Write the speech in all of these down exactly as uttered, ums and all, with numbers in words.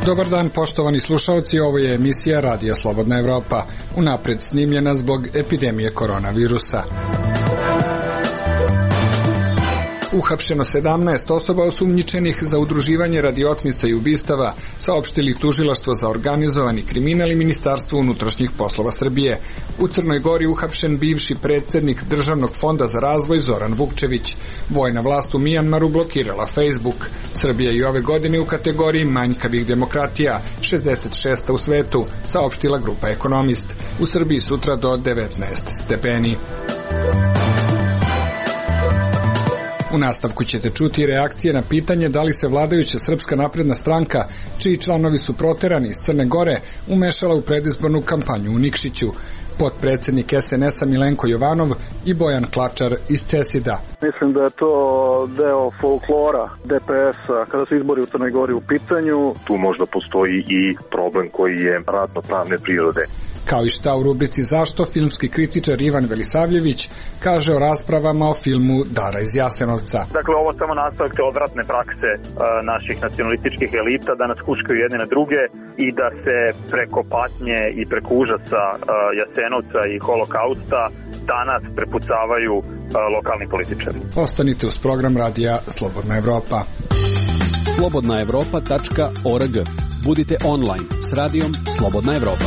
Dobar dan, poštovani slušalci, ovo je emisija Radija Slobodna Evropa, unapred snimljena zbog epidemije koronavirusa. Uhapšeno sedamnaest osoba osumnjičenih za udruživanje radi otmica i ubistava, saopštili Tužilaštvo za organizovani kriminal i Ministarstvo unutrašnjih poslova Srbije. U Crnoj Gori uhapšen bivši predsednik Državnog fonda za razvoj Zoran Vukčević. Vojna vlast u Mijanmaru blokirala Facebook. Srbija i ove godine u kategoriji manjkavih demokratija, šezdeset šesta u svetu, saopštila grupa Ekonomist. U Srbiji sutra do devetnaest stepeni. U nastavku ćete čuti reakcije na pitanje da li se vladajuća Srpska napredna stranka, čiji članovi su proterani iz Crne Gore, umešala u predizbornu kampanju u Nikšiću. Potpredsednik es en es a Milenko Jovanov i Bojan Klačar iz Cesida. Mislim da je to deo folklora de pe es-a kada se izbori u Crnoj Gori u pitanju. Tu možda postoji i problem koji je radno-pravne prirode. Kao i šta u rubrici Zašto, filmski kritičar Ivan Velisavljević kaže o raspravama o filmu Dara iz Jasenovca. Dakle, ovo samo nastavak te odvratne prakse e, naših nacionalističkih elita da nas huškaju jedne na druge i da se preko patnje i preko užasa e, Jasenovca i holokausta danas prepucavaju e, lokalni političari. Ostanite uz program radija Slobodna Evropa. slobodna evropa tačka org. Budite online s radijom Slobodna Evropa.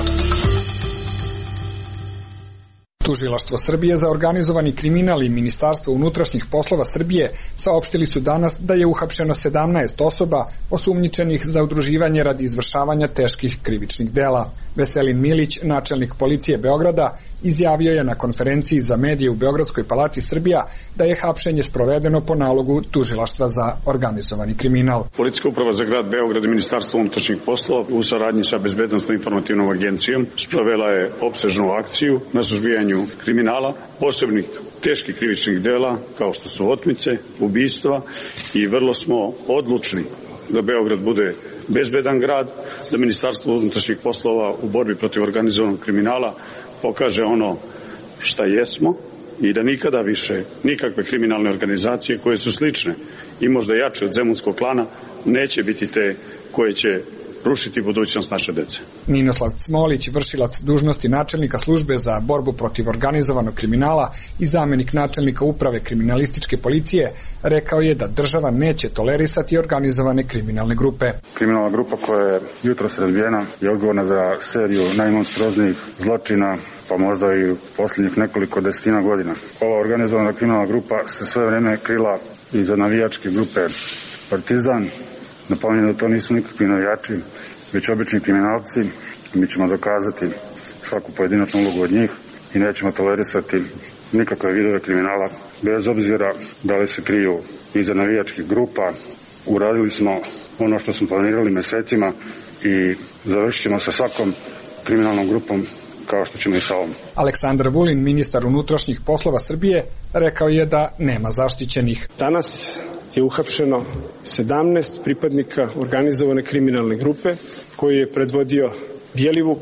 Tužilaštvo Srbije za organizovani kriminal i Ministarstvo unutrašnjih poslova Srbije saopštili su danas da je uhapšeno sedamnaest osoba osumnjičenih za udruživanje radi izvršavanja teških krivičnih dela. Veselin Milić, načelnik policije Beograda, izjavio je na konferenciji za medije u Beogradskoj palati Srbija da je hapšenje sprovedeno po nalogu Tužilaštva za organizovani kriminal. Policijska uprava za grad Beograd i Ministarstvo unutrašnjih poslova u saradnji sa Bezbednosno-informativnom agencijom sprovela je opsežnu akciju na suzbijanju kriminala, posebnih teških krivičnih dela kao što su otmice, ubistva i vrlo smo odlučni da Beograd bude bezbedan grad, da Ministarstvo unutrašnjih poslova u borbi protiv organizovanog kriminala pokaže ono šta jesmo i da nikada više nikakve kriminalne organizacije koje su slične i možda jače od zemunskog klana neće biti te koje će rušiti budućnost naše dece. Ninoslav Cmolić, vršilac dužnosti načelnika službe za borbu protiv organizovanog kriminala i zamenik načelnika uprave kriminalističke policije, rekao je da država neće tolerisati organizovane kriminalne grupe. Kriminalna grupa koja je jutros razbijena je odgovorna za seriju najmonstroznijih zločina, pa možda i u posljednjih nekoliko desetina godina. Ova organizovana kriminalna grupa se sve vreme krila iza navijačke grupe Partizan. Napominjem da to nisu nikakvi navijači, već obični kriminalci. Mi ćemo dokazati svaku pojedinačnu ulogu od njih i nećemo tolerisati nikakve vidove kriminala, bez obzira da li se kriju iza navijačkih grupa. Uradili smo ono što smo planirali mesecima i završit ćemo sa svakom kriminalnom grupom kao što ćemo i sa ovom. Aleksandar Vulin, ministar unutrašnjih poslova Srbije, rekao je da nema zaštićenih. Danas je uhapšeno sedamnaest pripadnika organizovane kriminalne grupe koju je predvodio Bjelivuk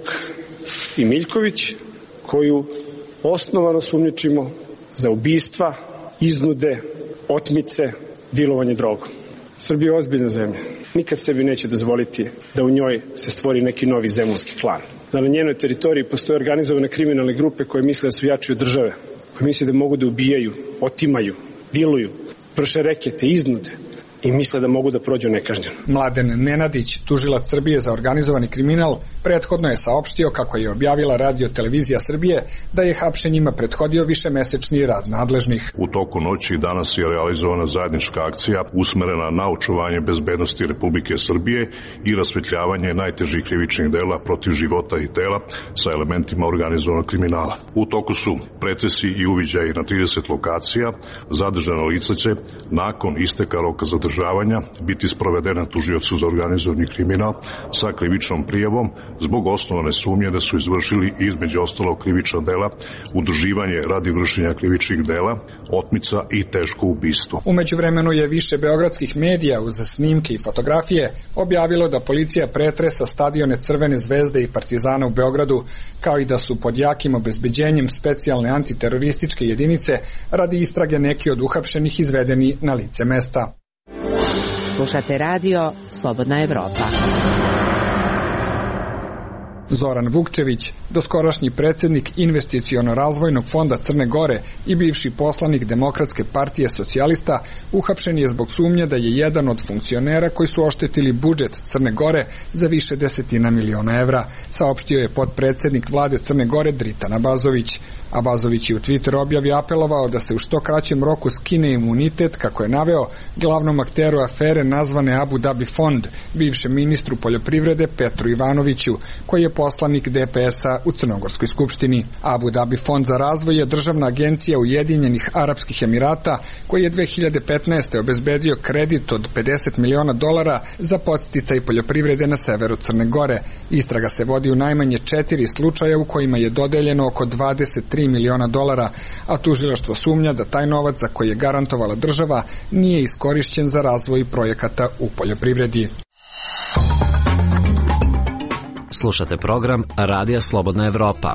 i Miljković, koju osnovano sumnjičimo za ubistva, iznude, otmice, dilovanje drogom. Srbija je ozbiljna zemlja. Nikad sebi neće dozvoliti da u njoj se stvori neki novi zemunski klan. Da na njenoj teritoriji postoje organizovane kriminalne grupe koje misle da su jači od države, koje misle da mogu da ubijaju, otimaju, diluju, vrše rekete, iznude i misle da mogu da prođu nekažnjeno. Mladen Nenadić, tužilac Srbije za organizovani kriminal, prethodno je saopštio kako je objavila Radio Televizija Srbije da je hapšenjima prethodio višemesečni rad nadležnih. U toku noći danas je realizovana zajednička akcija usmerena na očuvanje bezbednosti Republike Srbije i rasvetljavanje najtežih krivičnih dela protiv života i tela sa elementima organizovanog kriminala. U toku su pretresi i uviđaji na trideset lokacija. Zadržano lice će nakon isteka roka zadržavanja biti sprovedena tužiocu za organizovani kriminal sa krivičnom prijavom zbog osnovane sumnje da su izvršili između ostalog krivična dela, udruživanje radi vršenja krivičnih dela, otmica i teško ubistvo. Umeđu vremenu je više beogradskih medija uz snimke i fotografije objavilo da policija pretresa stadione Crvene zvezde i Partizana u Beogradu, kao i da su pod jakim obezbeđenjem specijalne antiterorističke jedinice radi istrage neki od uhapšenih izvedeni na lice mesta. Slušate radio Slobodna Evropa. Zoran Vukčević, doskorašnji predsjednik Investiciono-razvojnog fonda Crne Gore i bivši poslanik Demokratske partije socijalista, uhapšen je zbog sumnje da je jedan od funkcionera koji su oštetili budžet Crne Gore za više desetina miliona evra, saopštio je potpredsjednik vlade Crne Gore Dritan Abazović. Abazović je u Twitter objavi apelovao da se u što kraćem roku skine imunitet, kako je naveo, glavnom akteru afere nazvane Abu Dhabi fond, bivšem ministru poljoprivrede Petru Ivanoviću, koji je poslanik D P S-a u Crnogorskoj skupštini. Abu Dhabi fond za razvoj je državna agencija Ujedinjenih Arapskih Emirata, koji je dve hiljade petnaeste. obezbedio kredit od pedeset miliona dolara za podsticaj poljoprivrede na severu Crne Gore. Istraga se vodi u najmanje četiri slučaja u kojima je dodeljeno oko dvadeset tri miliona dolara, a tužilaštvo sumnja da taj novac za koji je garantovala država nije iskorišćen za razvoj projekata u poljoprivredi. Slušate program Radija Slobodna Evropa.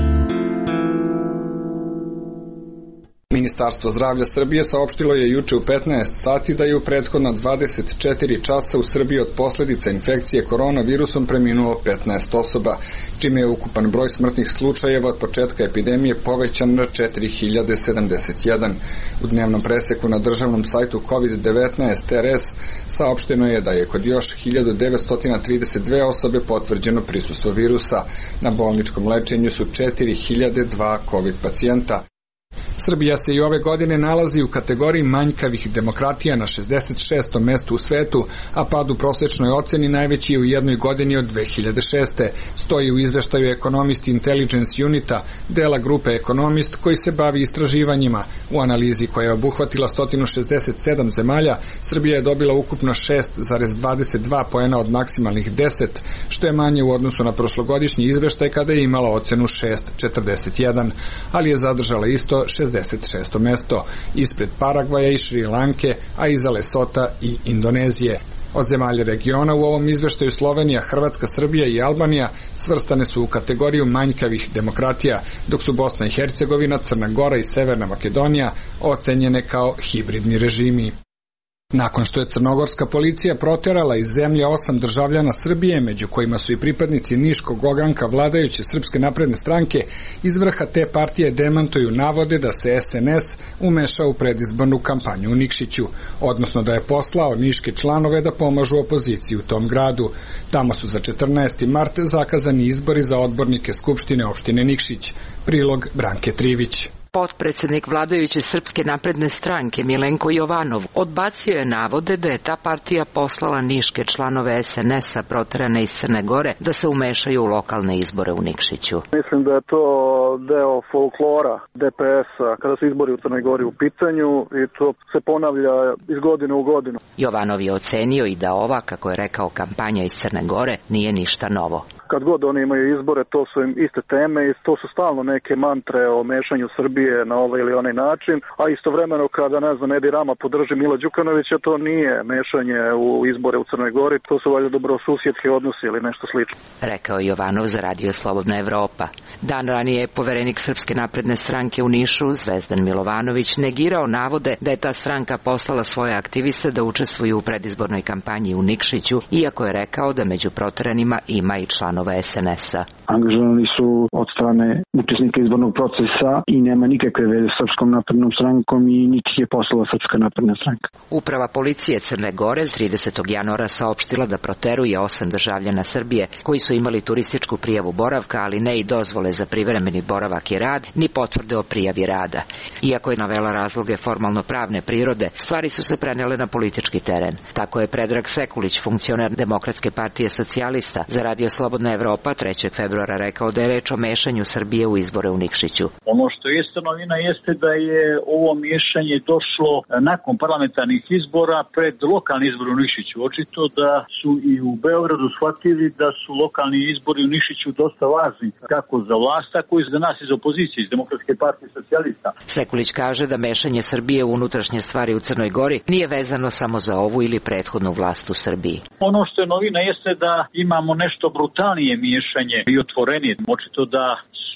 Ministarstvo zdravlja Srbije saopštilo je juče u petnaest sati da je u prethodna dvadeset četiri časa u Srbiji od posljedica infekcije koronavirusom preminulo petnaest osoba, čime je ukupan broj smrtnih slučajeva od početka epidemije povećan na četiri hiljade sedamdeset jedan. U dnevnom preseku na državnom sajtu kovid devetnaest R S saopšteno je da je kod još hiljadu devetsto trideset dve osobe potvrđeno prisustvo virusa. Na bolničkom lečenju su četiri hiljade dva COVID pacijenta. Srbija se i ove godine nalazi u kategoriji manjkavih demokratija na šezdeset šestom mestu u svetu, a pad u prosečnoj oceni najveći je u jednoj godini od dve hiljade šeste. Stoji u izveštaju Economist Intelligence Unita, dela grupe Economist koji se bavi istraživanjima. U analizi koja je obuhvatila sto šezdeset sedam zemalja, Srbija je dobila ukupno šest zarez dvadeset dva poena od maksimalnih deset, što je manje u odnosu na prošlogodišnji izveštaj kada je imala ocenu šest zarez četrdeset jedan, ali je zadržala isto šezdeset šesto mesto, ispred Paragvaja i Šri Lanke, a iza Lesota i Indonezije. Od zemalja regiona u ovom izveštaju Slovenija, Hrvatska, Srbija i Albanija svrstane su u kategoriju manjkavih demokratija, dok su Bosna i Hercegovina, Crna Gora i Severna Makedonija ocenjene kao hibridni režimi. Nakon što je crnogorska policija proterala iz zemlje osam državljana Srbije, među kojima su i pripadnici niškog ogranka vladajuće Srpske napredne stranke, iz vrha te partije demantuju navode da se S N S umešao u predizbornu kampanju u Nikšiću, odnosno da je poslao niške članove da pomažu opoziciji u tom gradu. Tamo su za četrnaesti mart zakazani izbori za odbornike Skupštine opštine Nikšić. Prilog Branke Trivić. Potpredsjednik vladajuće Srpske napredne stranke Milenko Jovanov odbacio je navode da je ta partija poslala niške članove S N S-a proterane iz Crne Gore da se umešaju u lokalne izbore u Nikšiću. Mislim da je to deo folklora D P S-a kada su izbori u Crnoj Gori u pitanju i to se ponavlja iz godine u godinu. Jovanov je ocenio i da ova, kako je rekao, kampanja iz Crne Gore nije ništa novo. Kad god oni imaju izbore, to su im iste teme i to su stalno neke mantre o mešanju Srbije na ovaj ili onaj način, a istovremeno kada, ne znam, Edi Rama podrži Mila Đukanovića, to nije mešanje u izbore u Crnoj Gori, to su valjda dobrosusjedski odnosi ili nešto slično. Rekao Jovanov za Radio Slobodna Evropa. Dan ranije je poverenik Srpske napredne stranke u Nišu, Zvezdan Milovanović, negirao navode da je ta stranka poslala svoje aktiviste da učestvuju u predizbornoj kampanji u Nikšiću, iako je rekao da među proteranima ima i članova S N S-a. Angažovani su od strane učesnika izbornog procesa i nema nikakve veze s Srpskom naprednom strankom i niti je poslala Srpska napredna stranka. Uprava policije Crne Gore s tridesetog januara saopštila da proteruje osam državljana Srbije koji su imali turističku prijavu boravka, ali ne i dozvole za privremeni boravak i rad, ni potvrde o prijavi rada. Iako je navela razloge formalno pravne prirode, stvari su se prenele na politički teren. Tako je Predrag Sekulić, funkcioner Demokratske partije socijalista, za Radio Slobodna Evropa trećeg februara rekao da je reč o mešanju Srbije u izbore u Nikšiću. Ono što jeste novina jeste da je ovo miješanje došlo nakon parlamentarnih izbora pred lokalni izbor u Nikšiću. Očito da su i u Beogradu shvatili da su lokalni izbori u Nikšiću dosta važni, kako za vlast, tako i za nas iz opozicije, iz Demokratske partije socijalista. Sekulić kaže da mešanje Srbije u unutrašnje stvari u Crnoj Gori nije vezano samo za ovu ili prethodnu vlast u Srbiji. Ono što je novina jeste da imamo nešto brutalnije miješanje i otvorenije. Očito da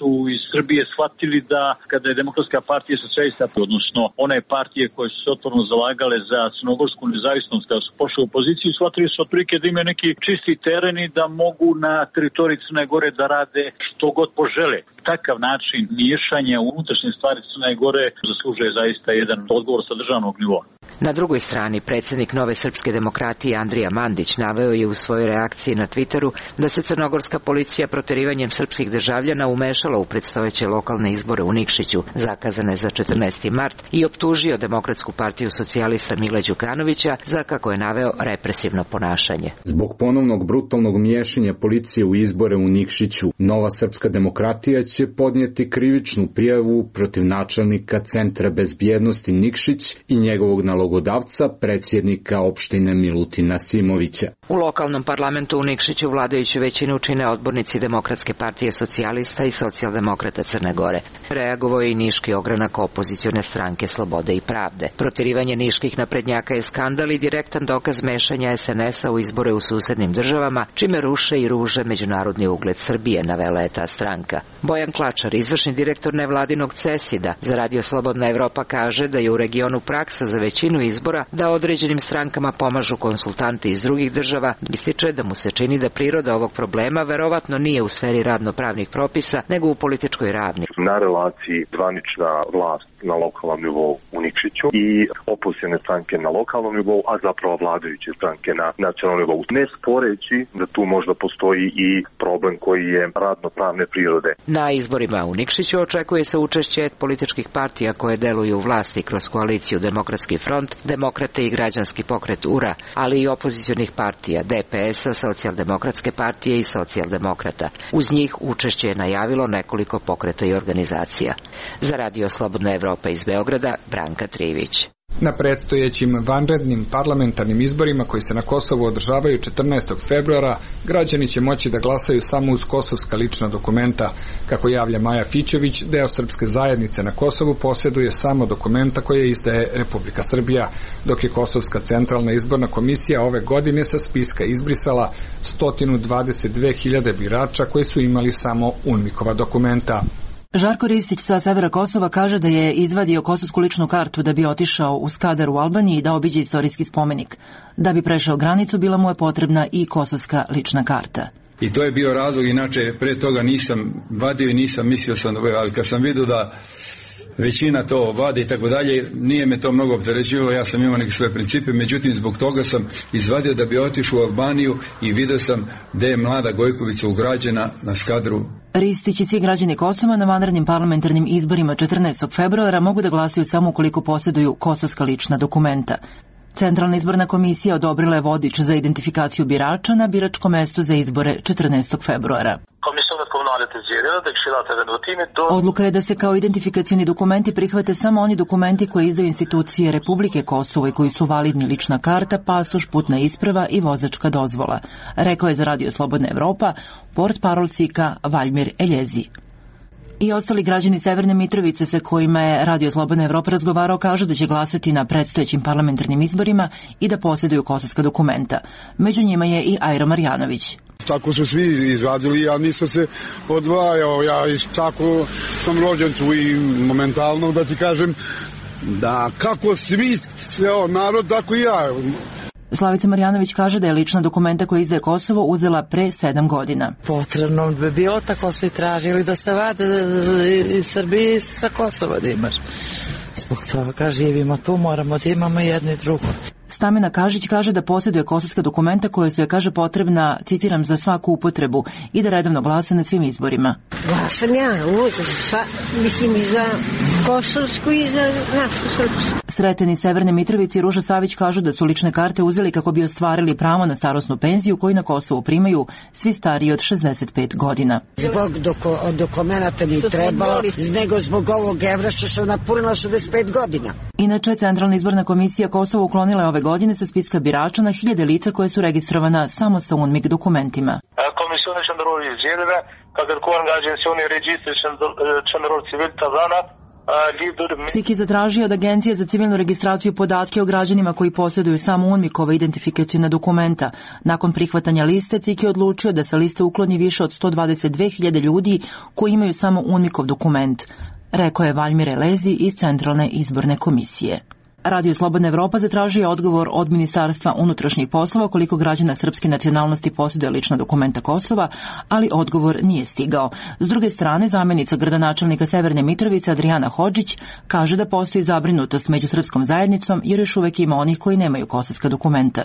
su iz Srbije shvatili da kada je Demokratska partija socijalista, odnosno one partije koje su se otvoreno zalagale za crnogorsku nezavisnost, kada su pošli u opoziciju, shvatili su otprilike da imaju neki čisti teren i da mogu na teritoriji Crne Gore da rade što god požele. Takav način miješanja u unutrašnje stvari Crne Gore zaslužuje zaista jedan odgovor sa državnog nivoa. Na drugoj strani, predsjednik Nove srpske demokratije Andrija Mandić naveo je u svojoj reakciji na Twitteru da se crnogorska policija proterivanjem srpskih državljana umešala u predstojeće lokalne izbore u Nikšiću, zakazane za četrnaesti mart, i optužio Demokratsku partiju socijalista Mila Đukanovića za, kako je naveo, represivno ponašanje. Zbog ponovnog brutalnog miješanja policije u izbore u Nikšiću, Nova srpska demokratija će podnijeti krivičnu prijavu protiv načelnika Centra bezbjednosti Nikšić i njegovog nalogodavca, predsjednika opštine Milutina Simovića. U lokalnom parlamentu u Nikšiću vladajuću većinu čine odbornici Demokratske partije socijalista i socijaldemokrata Crne Gore. Reagovao je i niški ogranak opozicione stranke Slobode i pravde. Protirivanje niških naprednjaka je skandal i direktan dokaz mešanja es en es a u izbore u susednim državama, čime ruše i ruže međunarodni ugled Srbije, navela je ta stranka. Bojan Klačar, izvršni direktor nevladinog CESID-a za Radio Slobodna Evropa, kaže da je u regionu praksa za većinu izbora da određenim strankama pomažu konsultanti iz drugih država. Ističe da mu se čini da priroda ovog problema verovatno nije u sferi radno-pravnih propisa, nego u političkoj ravni. Na relaciji zvanična vlast na lokalnom nivou u Nikšiću i opozicione stranke na lokalnom nivou, a zapravo vladajuće stranke na nacionalnom nivou. Ne sporeći da tu možda postoji i problem koji je radno-pravne prirode. Na izborima u Nikšiću očekuje se učešće političkih partija koje deluju u vlasti kroz koaliciju Demokratski front, Demokrate i Građanski pokret U R A, ali i opozicionih partija D P S-a, Socijaldemokratske partije i Socijaldemokrata. Uz njih učešće je najavilo nekoliko pokreta i organizacija. Za Radio Slobodna Evropa iz Beograda, Branka Trivić. Na predstojećim vanrednim parlamentarnim izborima koji se na Kosovu održavaju četrnaestog februara, građani će moći da glasaju samo uz kosovska lična dokumenta. Kako javlja Maja Fićević, deo srpske zajednice na Kosovu posjeduje samo dokumenta koje izdaje Republika Srbija, dok je Kosovska centralna izborna komisija ove godine sa spiska izbrisala sto dvadeset dve hiljade birača koji su imali samo UNMIK-ova dokumenta. Žarko Ristić sa severa Kosova kaže da je izvadio kosovsku ličnu kartu da bi otišao u Skadar u Albaniji i da obiđe istorijski spomenik. Da bi prešao granicu bila mu je potrebna i kosovska lična karta. I to je bio razlog, inače pre toga nisam vadio i nisam mislio sam, ali kad sam vidio da većina to vade i tako dalje, nije me to mnogo opterećivalo, ja sam imao neke svoje principe, međutim zbog toga sam izvadio da bi otišao u Albaniju i vidio sam da je mlada Gojkovica ugrađena na Skadru. Ristić i svi građani Kosova na vanrednim parlamentarnim izborima četrnaestog februara mogu da glasaju samo ukoliko posjeduju kosovska lična dokumenta. Centralna izborna komisija odobrila je vodič za identifikaciju birača na biračko mesto za izbore četrnaestog februara. Odluka je da se kao identifikacioni dokumenti prihvate samo oni dokumenti koje izdaju institucije Republike Kosovo i koji su validni lična karta, pasoš, putna isprava i vozačka dozvola, rekao je za Radio Slobodna Evropa portparol S I K-a Valjmir Eljezi. I ostali građani Severne Mitrovice sa kojima je Radio Slobodna Evropa razgovarao kažu da će glasati na predstojećim parlamentarnim izborima i da posjeduju kosovska dokumenta. Među njima je i Ajro Marjanović. Tako su svi izvadili, ja nisam se odvajao, ja iz Čako sam rođen tu i momentalno da ti kažem da kako svi, ceo narod, tako i ja. Slavica Marjanović kaže da je lična dokumenta koja izdaje Kosovo uzela pre sedam godina. Potrebno bi bilo, tako su i tražili da se vade iz Srbije i sa Kosova da imaš. Zbog toga živimo tu, moramo da imamo jedno i drugo. Stamena Kažić kaže da posjeduje kosovska dokumenta koja su je, kaže, potrebna, citiram, za svaku upotrebu i da redovno glasa na svim izborima. Glasam ja, mislim i za kosovsku i za našu srpsku. Sreteni Severne Mitrovice i Ruža Savić kažu da su lične karte uzeli kako bi ostvarili pravo na starosnu penziju koju na Kosovu primaju svi stariji od šezdeset pet godina. Zbog doko, dokumenta mi trebalo, nego zbog ovog evra što sam napunila šezdeset pet godina. Inače, Centralna izborna komisija Kosovo uklonila je ove godine sa spiska birača na hiljade lica koje su registrovana samo sa UNMIK dokumentima. Komisione qendrore e zgjedhjeve ka kërkuar nga agjencioni i regjistrit qendror civil të dhënat C I K je zatražio od Agencije za civilnu registraciju podatke o građanima koji posjeduju samo UNMIK-ova identifikacijona dokumenta. Nakon prihvatanja liste, C I K je odlučio da sa liste ukloni više od sto dvadeset dve hiljade ljudi koji imaju samo UNMIK-ov dokument, rekao je Valjmir Elezi iz Centralne izborne komisije. Radio Slobodna Evropa zatražio odgovor od Ministarstva unutrašnjih poslova koliko građana srpske nacionalnosti posjeduje lična dokumenta Kosova, ali odgovor nije stigao. S druge strane, zamjenica gradonačelnika Severne Mitrovice Adrijana Hodžić kaže da postoji zabrinutost među srpskom zajednicom jer još uvek ima onih koji nemaju kosovska dokumenta.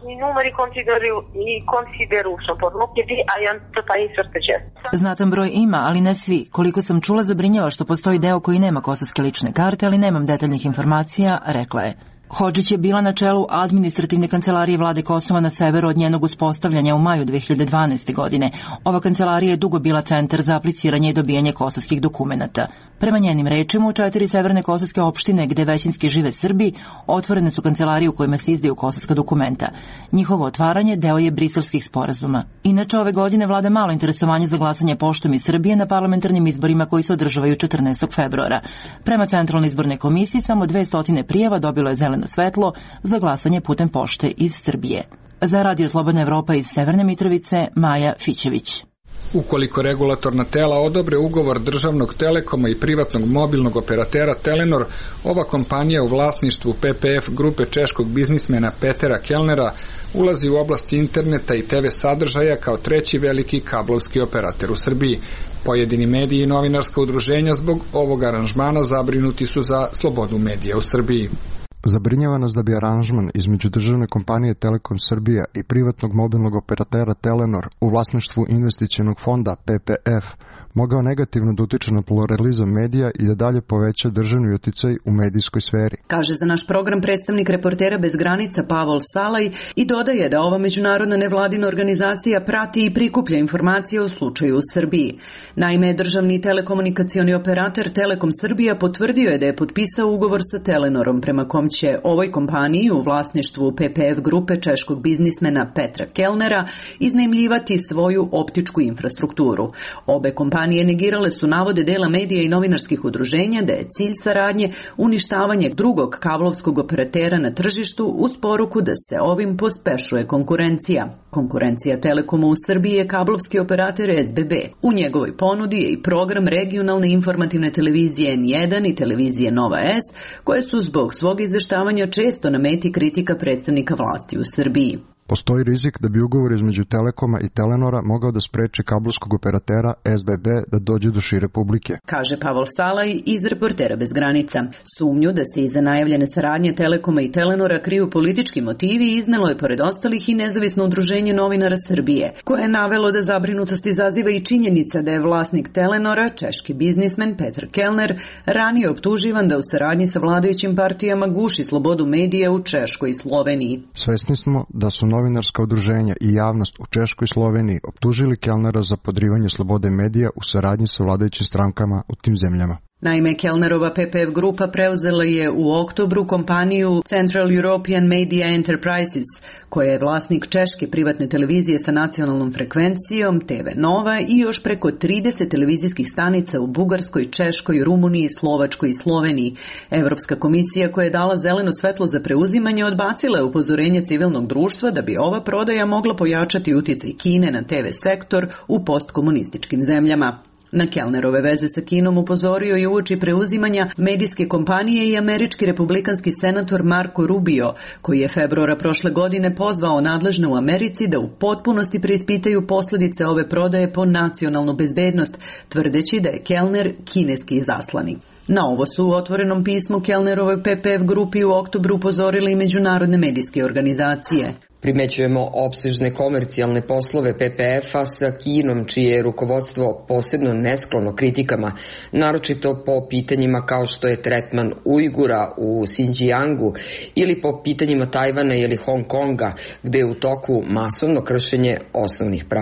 Znatan broj ima, ali ne svi. Koliko sam čula, zabrinjava što postoji deo koji nema kosovske lične karte, ali nemam detaljnih informacija, rekla je. Hodžić je bila na čelu administrativne kancelarije vlade Kosova na severu od njenog uspostavljanja u maju dve hiljade dvanaeste. godine. Ova kancelarija je dugo bila centar za apliciranje i dobijanje kosovskih dokumenata. Prema njenim rečima, u četiri severne kosovske opštine gde većinski žive Srbi, otvorene su kancelarije u kojima se izdaju kosovska dokumenta. Njihovo otvaranje deo je briselskih sporazuma. Inače, ove godine vlada malo interesovanje za glasanje poštom iz Srbije na parlamentarnim izborima koji se održavaju četrnaestog februara. Prema Centralnoj izbornoj komisiji, samo dvesta prijava dobilo je zeleno svetlo za glasanje putem pošte iz Srbije. Za Radio Slobodna Evropa iz Severne Mitrovice, Maja Fićević. Ukoliko regulatorna tela odobre ugovor državnog Telekoma i privatnog mobilnog operatera Telenor, ova kompanija u vlasništvu P P F grupe češkog biznismena Petera Kellnera ulazi u oblast interneta i te ve sadržaja kao treći veliki kablovski operater u Srbiji. Pojedini mediji i novinarska udruženja zbog ovog aranžmana zabrinuti su za slobodu medija u Srbiji. Zabrinjava nas da bi aranžman između državne kompanije Telekom Srbija i privatnog mobilnog operatera Telenor u vlasništvu investicionog fonda P P F mogao negativno da utiče na pluralizam medija i da dalje poveća državni uticaj u medijskoj sferi. Kaže za naš program predstavnik Reportera bez granica Pavol Salaj i dodaje da ova međunarodna nevladina organizacija prati i prikuplja informacije o slučaju u Srbiji. Naime, državni telekomunikacioni operator Telekom Srbija potvrdio je da je potpisao ugovor sa Telenorom prema kom će ovoj kompaniji u vlasništvu P P F grupe češkog biznismena Petra Kellnera iznajmljivati svoju optičku infrastrukturu. Obe kompanije negirale su navode dela medija i novinarskih udruženja da je cilj saradnje uništavanje drugog kablovskog operatera na tržištu uz poruku da se ovim pospešuje konkurencija. Konkurencija Telekoma u Srbiji je kablovski operator S B B. U njegovoj ponudi je i program regionalne informativne televizije N jedan i televizije Nova S, koje su zbog svog izveštavanja često na meti kritika predstavnika vlasti u Srbiji. Postoji rizik da bi ugovor između Telekoma i Telenora mogao da spreči kablovskog operatera S B B da dođe do šire publike, kaže Pavol Salaj iz Reportera bez granica. Sumnju da se iza najavljene saradnje Telekoma i Telenora kriju politički motivi iznelo je pored ostalih i nezavisno udruženje novinara Srbije, koje je navelo da zabrinutost izaziva i činjenica da je vlasnik Telenora, češki biznismen Petr Kellner, ranije optuživan da u saradnji sa vladajućim partijama guši slobodu medija u Češkoj i Sloveniji. Svesni smo da su novinarska udruženja i javnost u Češkoj i Sloveniji optužili Kellnera za podrivanje slobode medija u saradnji sa vladajućim strankama u tim zemljama. Naime, Kellnerova P P F grupa preuzela je u oktobru kompaniju Central European Media Enterprises, koja je vlasnik češke privatne televizije sa nacionalnom frekvencijom T V Nova i još preko trideset televizijskih stanica u Bugarskoj, Češkoj, Rumuniji, Slovačkoj i Sloveniji. Evropska komisija koja je dala zeleno svetlo za preuzimanje odbacila je upozorenje civilnog društva da bi ova prodaja mogla pojačati uticaj Kine na T V sektor u postkomunističkim zemljama. Na Kellnerove veze sa Kinom upozorio je uoči preuzimanja medijske kompanije i američki republikanski senator Marco Rubio, koji je februara prošle godine pozvao nadležne u Americi da u potpunosti preispitaju posljedice ove prodaje po nacionalnu bezbednost, tvrdeći da je Kellner kineski izaslanik. Na ovo su u otvorenom pismu Kellnerovoj P P F grupi u oktobru upozorili i međunarodne medijske organizacije. Primećujemo opsežne komercijalne poslove P P F-a sa Kinom, čije je rukovodstvo posebno nesklono kritikama, naročito po pitanjima kao što je tretman Ujgura u Sinđijangu ili po pitanjima Tajvana ili Hong Konga, gde je u toku masovno kršenje osnovnih prava.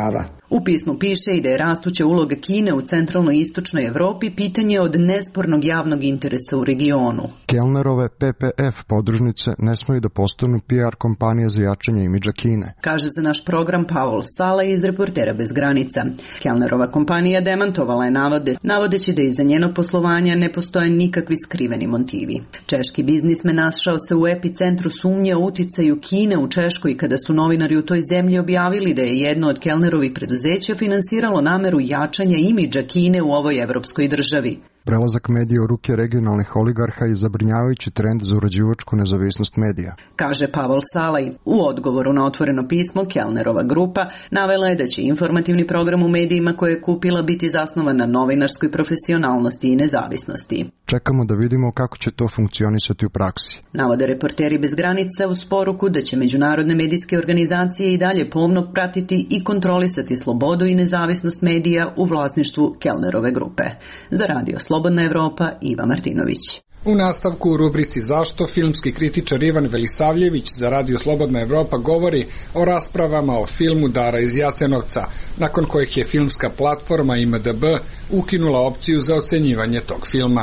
U pismu piše i da je rastuća uloga Kine u centralnoj i istočnoj Evropi pitanje od nespornog javnog interesa u regionu. Kellnerove P P F podružnice ne smeju da postanu P R kompanije za jačanje imidža Kine, kaže za naš program Paul Sala iz Reportera bez granica. Kellnerova kompanija demantovala je navode, navodeći da iza njenog poslovanja ne postoje nikakvi skriveni motivi. Češki biznismen našao se u epicentru sumnje o uticaju Kine u Češkoj kada su novinari u toj zemlji objavili da je jedno od Kellnerovih preduzeća finansiralo nameru jačanja imidža Kine u ovoj evropskoj državi. Prelazak medija u ruke regionalnih oligarha je zabrinjavajući trend za uređivačku nezavisnost medija, kaže Pavel Salaj. U odgovoru na otvoreno pismo Kellnerova grupa navela je da će informativni program u medijima koje je kupila biti zasnovan na novinarskoj profesionalnosti i nezavisnosti. Čekamo da vidimo kako će to funkcionisati u praksi, navode Reporteri bez granica uz poruku da će međunarodne medijske organizacije i dalje pomno pratiti i kontrolisati slobodu i nezavisnost medija u vlasništvu Kellnerove grupe. Za Radio Slobodna Evropa, Iva Martinović. U nastavku u rubrici Zašto filmski kritičar Ivan Velisavljević za Radio Slobodna Evropa govori o raspravama o filmu Dara iz Jasenovca, nakon kojih je filmska platforma I M D B ukinula opciju za ocenjivanje tog filma.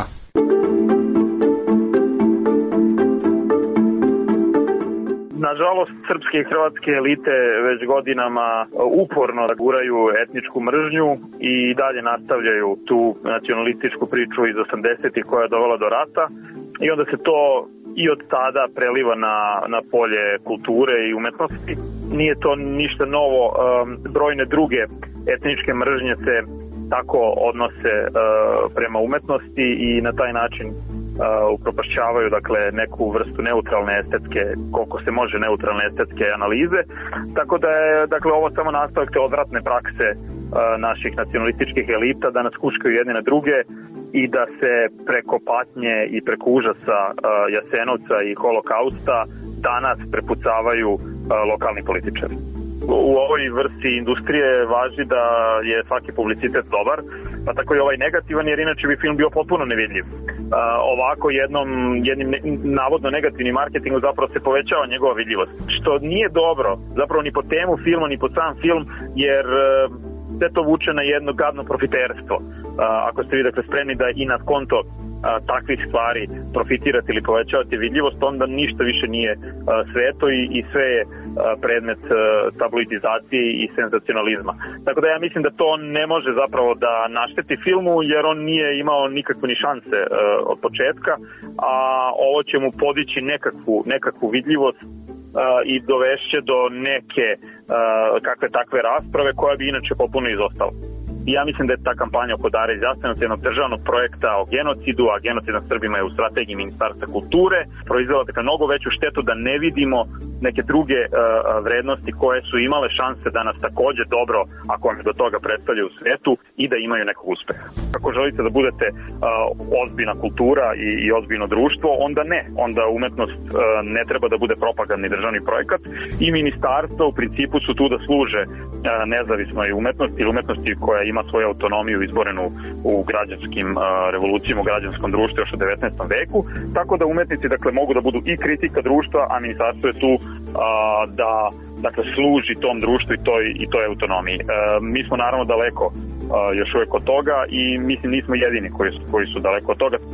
Nažalost, srpske i hrvatske elite već godinama uporno guraju etničku mržnju i dalje nastavljaju tu nacionalističku priču iz osamdesetih koja je dovela do rata i onda se to i od tada preliva na, na polje kulture i umetnosti. Nije to ništa novo, brojne druge etničke mržnje se tako odnose prema umetnosti i na taj način Uh, upropašćavaju dakle neku vrstu neutralne estetske, koliko se može neutralne estetske analize, tako da je dakle ovo samo nastavak te odvratne prakse uh, naših nacionalističkih elita da nas kuškaju jedne na druge i da se preko patnje i preko užasa uh, Jasenovca i Holokausta danas prepucavaju uh, lokalni političari. U ovoj vrsti industrije važi da je svaki publicitet dobar, pa tako i ovaj negativan, jer inače bi film bio potpuno nevidljiv. Uh, ovako jednom, jednim ne, navodno negativnim marketingom zapravo se povećava njegova vidljivost, što nije dobro, zapravo ni po temu filma, ni po sam film, jer uh, sve to vuče na jedno gadno profiterstvo. Uh, ako ste vi dakle spremni da i na konto uh, takvih stvari profitirate ili povećavate vidljivost, onda ništa više nije uh, sveto i, i sve je uh, predmet uh, tabloidizacije i senzacionalizma. Tako da ja mislim da to ne može zapravo da našteti filmu, jer on nije imao nikakve ni šanse uh, od početka, a ovo će mu podići nekakvu, nekakvu vidljivost Uh, i dovešće do neke uh, kakve takve rasprave koja bi inače potpuno izostala. I ja mislim da je ta kampanja oko Dare iz Jasenovca, jednog državnog projekta o genocidu, a genocid nad Srbima je u strategiji Ministarstva kulture, proizvela dakle mnogo veću štetu da ne vidimo neke druge uh, vrednosti koje su imale šanse da nas takođe dobro, ako vam je do toga predstavljaju u svetu, i da imaju nekog uspeha. Ako želite da budete uh, ozbiljna kultura i, i ozbiljno društvo, onda ne. Onda umetnost uh, ne treba da bude propagandni državni projekat i ministarstvo u principu su tu da služe uh, nezavisnoj umetnosti ili umetnosti koja ima svoju autonomiju izborenu u građanskim uh, revolucijama, u građanskom društvu još u devetnaestom veku, tako da umetnici dakle mogu da budu i kritika društva, a ministarstvo je tu uh, da dakle služi tom društvu i toj i toj autonomiji. Uh, mi smo naravno daleko uh, još uvijek od toga i mislim nismo jedini koji su, koji su daleko od toga.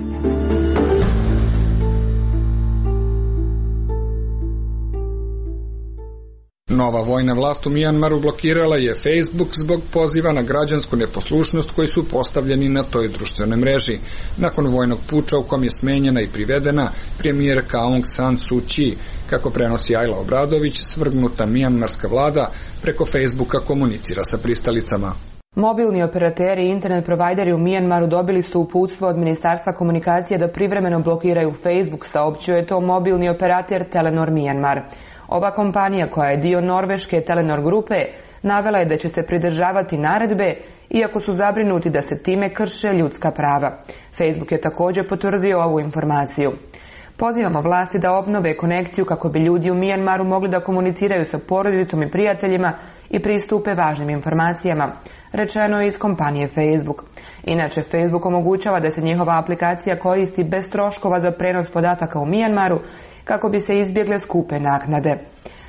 Nova vojna vlast u Mijanmaru blokirala je Facebook zbog poziva na građansku neposlušnost koji su postavljeni na toj društvenoj mreži. Nakon vojnog puča u kom je smenjena i privedena premijerka Aung San Suu Kyi, kako prenosi Ajla Obradović, svrgnuta mijanmarska vlada preko Facebooka komunicira sa pristalicama. Mobilni operateri i internet provajderi u Mijanmaru dobili su uputstvo od Ministarstva komunikacije da privremeno blokiraju Facebook, saopćio je to mobilni operater Telenor Mijanmar. Ova kompanija, koja je dio norveške Telenor grupe, navela je da će se pridržavati naredbe, iako su zabrinuti da se time krše ljudska prava. Facebook je također potvrdio ovu informaciju. Pozivamo vlasti da obnove konekciju kako bi ljudi u Mijanmaru mogli da komuniciraju sa porodicom i prijateljima i pristupe važnim informacijama, rečeno je iz kompanije Facebook. Inače, Facebook omogućava da se njihova aplikacija koristi bez troškova za prenos podataka u Mijanmaru kako bi se izbjegle skupe naknade.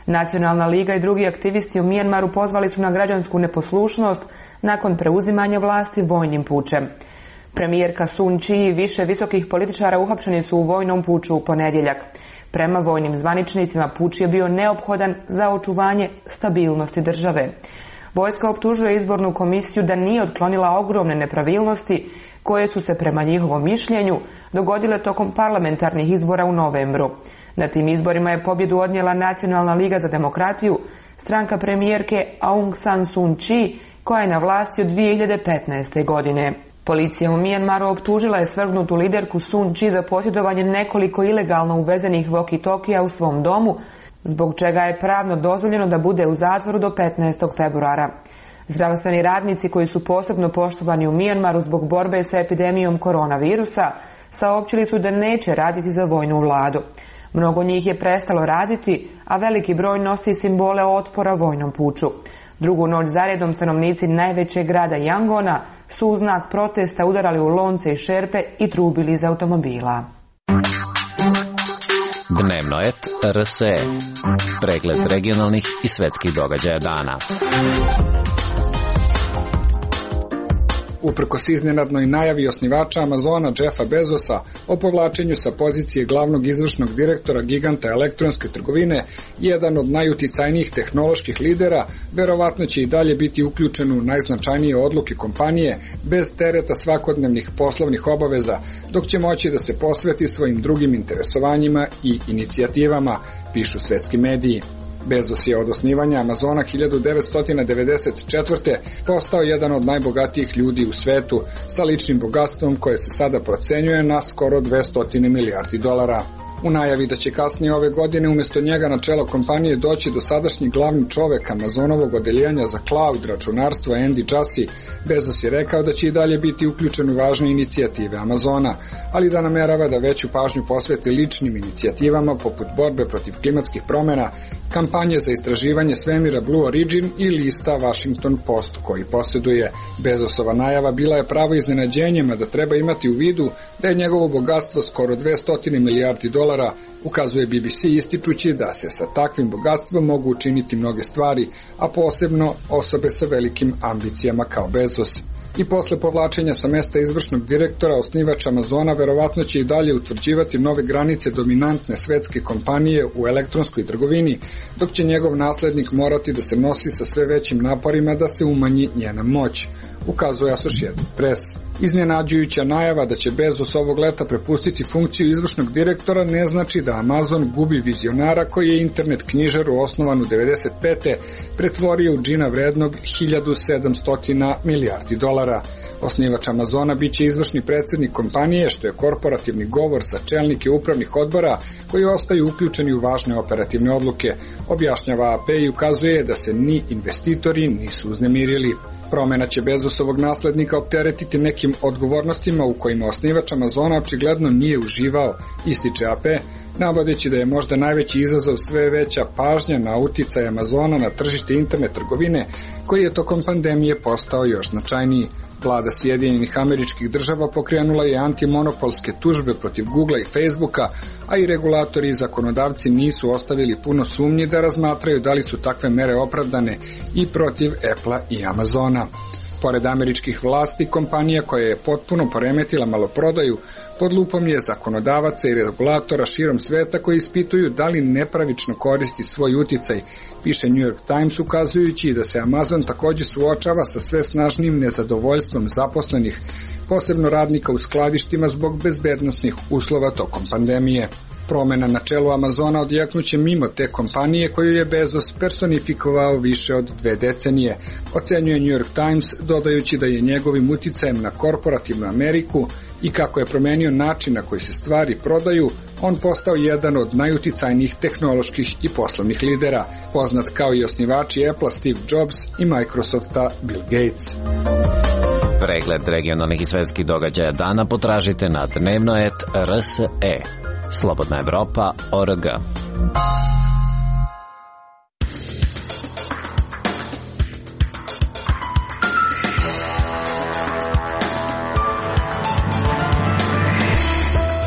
Nacionalna liga i drugi aktivisti u Mijanmaru pozvali su na građansku neposlušnost nakon preuzimanja vlasti vojnim pučem. Premijerka Sun Kyi i više visokih političara uhapšeni su u vojnom puču u ponedjeljak. Prema vojnim zvaničnicima puč je bio neophodan za očuvanje stabilnosti države. Vojska optužuje izbornu komisiju da nije otklonila ogromne nepravilnosti koje su se prema njihovom mišljenju dogodile tokom parlamentarnih izbora u novembru. Na tim izborima je pobjedu odnijela Nacionalna liga za demokratiju, stranka premijerke Aung San Suu Kyi, koja je na vlasti od dvije hiljade petnaeste. godine. Policija u Mijanmaru optužila je svrgnutu liderku Sun Kyi za posjedovanje nekoliko ilegalno uvezenih walkie-talkija u svom domu, zbog čega je pravno dozvoljeno da bude u zatvoru do petnaestog februara. Zdravstveni radnici koji su posebno poštovani u Mijanmaru zbog borbe sa epidemijom koronavirusa saopćili su da neće raditi za vojnu vladu. Mnogo njih je prestalo raditi, a veliki broj nosi simbole otpora vojnom puču. Drugu noć zaredom stanovnici najvećeg grada Yangona su u znak protesta udarali u lonce i šerpe i trubili iz automobila. Dnevno et R S E. Pregled regionalnih i svetskih događaja dana. Uprkos iznenadnoj najavi osnivača Amazona Jeffa Bezosa o povlačenju sa pozicije glavnog izvršnog direktora giganta elektronske trgovine, jedan od najuticajnijih tehnoloških lidera verovatno će i dalje biti uključen u najznačajnije odluke kompanije bez tereta svakodnevnih poslovnih obaveza, dok će moći da se posveti svojim drugim interesovanjima i inicijativama, pišu svetski mediji. Bezos je od osnivanja Amazona hiljadu devetsto devedeset četvrte. postao jedan od najbogatijih ljudi u svetu sa ličnim bogatstvom koje se sada procenjuje na skoro dvesta milijardi dolara. U najavi da će kasnije ove godine umjesto njega na čelo kompanije doći dosadašnji glavni čovek Amazonovog odeljenja za cloud računarstvo Andy Jassy, Bezos je rekao da će i dalje biti uključen u važne inicijative Amazona, ali da namerava da veću pažnju posveti ličnim inicijativama poput borbe protiv klimatskih promjena, kampanje za istraživanje svemira Blue Origin i lista Washington Post koji posjeduje. Bezosova najava bila je pravo iznenađenjima da treba imati u vidu da je njegovo bogatstvo skoro dvesta milijardi dolara, ukazuje B B C ističući da se sa takvim bogatstvom mogu učiniti mnoge stvari, a posebno osobe sa velikim ambicijama kao Bezos. I posle povlačenja sa mesta izvršnog direktora, osnivač Amazona verovatno će i dalje utvrđivati nove granice dominantne svetske kompanije u elektronskoj trgovini, dok će njegov naslednik morati da se nosi sa sve većim naporima da se umanji njena moć, ukazuje Associated Press. Iznenađujuća najava da će Bezos ovog leta prepustiti funkciju izvršnog direktora ne znači da Amazon gubi vizionara koji je internet knjižaru osnovanu devedeset pete pretvorio u džina vrednog hiljadu sedamsto milijardi dolara. Osnivač Amazona biće izvršni predsjednik kompanije, što je korporativni govor sa čelnike upravnih odbora koji ostaju uključeni u važne operativne odluke, objašnjava A P i ukazuje da se ni investitori nisu uznemirili. Promjena će Bezosovog naslednika opteretiti nekim odgovornostima u kojima osnivač Amazona očigledno nije uživao, ističe A P, navodeći da je možda najveći izazov sve veća pažnja na uticaj Amazona na tržište internet trgovine, koji je tokom pandemije postao još značajniji. Vlada Sjedinjenih Američkih Država pokrenula je antimonopolske tužbe protiv Googlea i Facebooka, a i regulatori i zakonodavci nisu ostavili puno sumnji da razmatraju da li su takve mere opravdane i protiv Applea i Amazona. Pored američkih vlasti, kompanija koja je potpuno poremetila maloprodaju, pod lupom je zakonodavaca i regulatora širom sveta koji ispituju da li nepravično koristi svoj uticaj, piše New York Times, ukazujući da se Amazon također suočava sa sve snažnim nezadovoljstvom zaposlenih, posebno radnika u skladištima zbog bezbednosnih uslova tokom pandemije. Promjena na čelu Amazona odjeknuće mimo te kompanije koju je Bezos personifikovao više od dve decenije, ocenjuje New York Times, dodajući da je njegovim uticajem na korporativnu Ameriku i kako je promenio način na koji se stvari prodaju, on postao jedan od najuticajnijih tehnoloških i poslovnih lidera, poznat kao i osnivači Applea Steve Jobs i Microsofta Bill Gates. Pregled regionalnih i svetskih događaja dana potražite na dnevno et R S E. Slobodna Evropa O R G.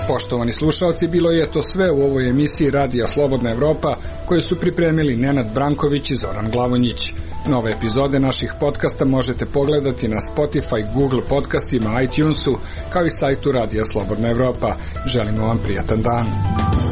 Poštovani slušalci, bilo je to sve u ovoj emisiji Radija Slobodna Evropa koju su pripremili Nenad Branković i Zoran Glavonjić. Nove epizode naših podcasta možete pogledati na Spotify, Google podcastima, iTunesu, kao i sajtu Radija Slobodna Evropa. Želimo vam prijatan dan.